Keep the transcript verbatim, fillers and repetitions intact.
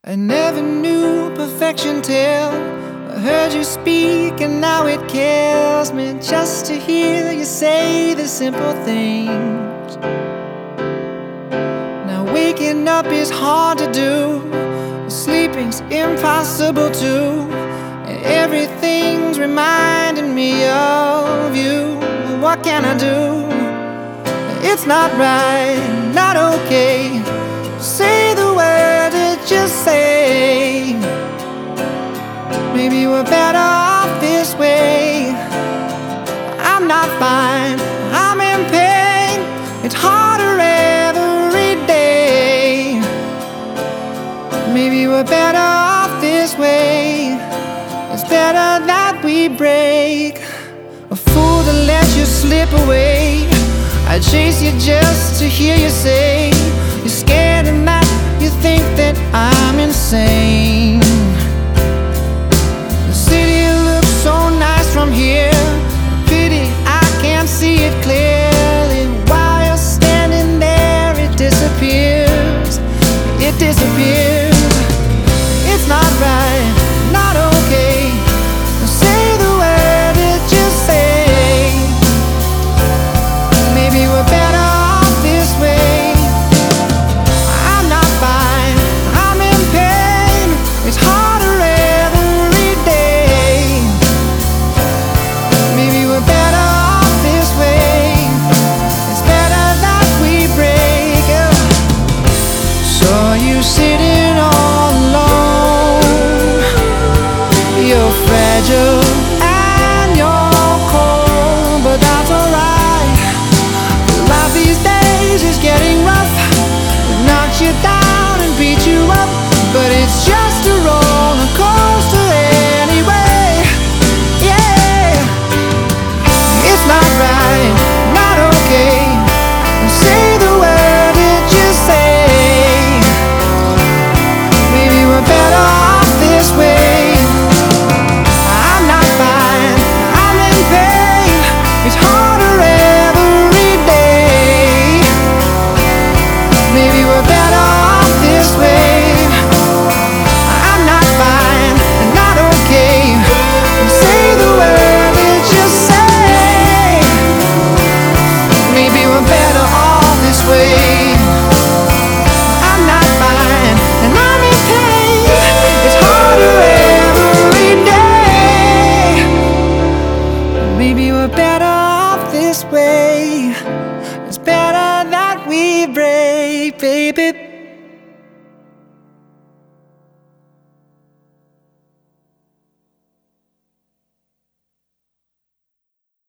I never knew perfection till I heard you speak, and now it kills me just to hear you say the simple things. Now waking up is hard to do, sleeping's impossible too, and everything's reminding me of you. What can I do? It's not right, not okay. Say the word that you say. Maybe we're better off this way. I'm not fine, I'm in pain. It's harder every day. Maybe we're better off this way. It's better that we break. A fool that lets you slip away. I chase you just to hear you say you're scared and that you think that I'm insane. The city looks so nice from here. Pity I can't see it clearly. While you're standing there, it disappears. It disappears. It's not right.